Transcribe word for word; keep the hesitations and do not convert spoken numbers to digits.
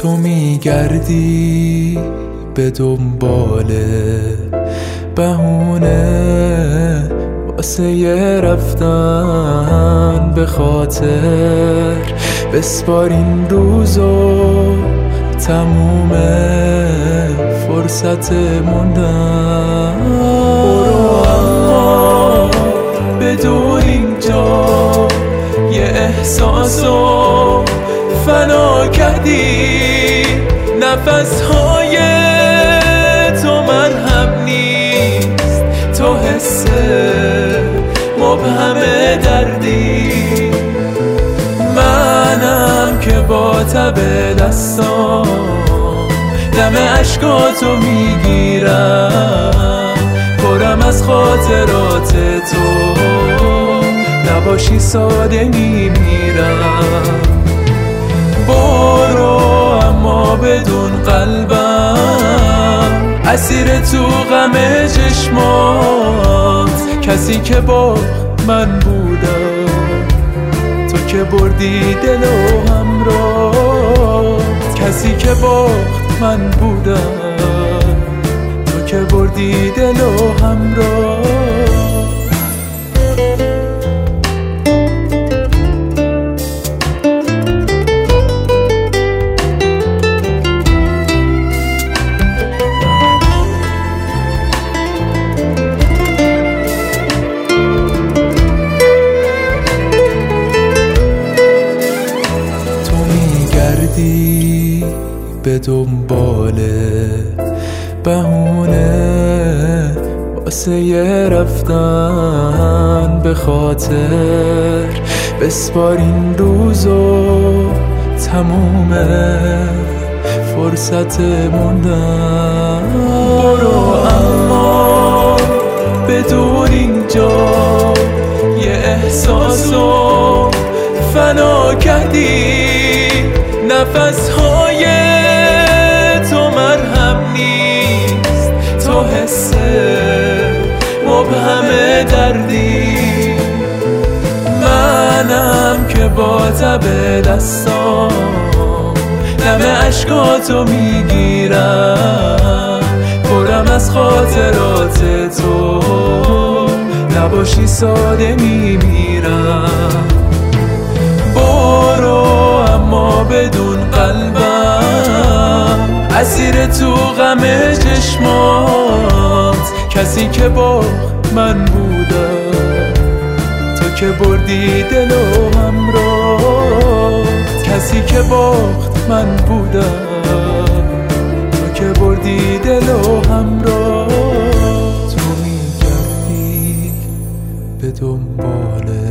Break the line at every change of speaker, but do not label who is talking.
تو میگردی به دنبال بهونه واسه یه رفتن به خاطر، بسپار این روزو تموم فرصت موندن. برو اما بدون اینجا یه احساسو فنا کردی، نفسهای تو مرهم نیست، تو حس مبهم دردی. منم که با تب دستام دم عشقاتو میگیرم، پرم از خاطرات تو، نباشی ساده میمیرم. برو اما بدون قلبم اسیر تو غم چشمات، کسی که با من بودم تو که بردی دل و همراه، کسی که باخت من بودم تو که بردی دل و همراه. به دنبال بهونه واسه یه رفتن به خاطر، بسپار این روزو تموم فرصت موندن. برو اما بدون اینجا یه احساسو فنا کردی، نفسهای تو مرهم نیست، تو حس مبهم دردی. منم که با تب دستام دم عشقاتو میگیرم، پرم از خاطرات تو، نباشی ساده میمیرم. برو اما بدون قلبم اسیر تو غم چشمات، کسی که با من بودم تو که بردی دل و همراه، کسی که باخت من بودم تو که بردی دل و همراه. تو میگردی به دنبال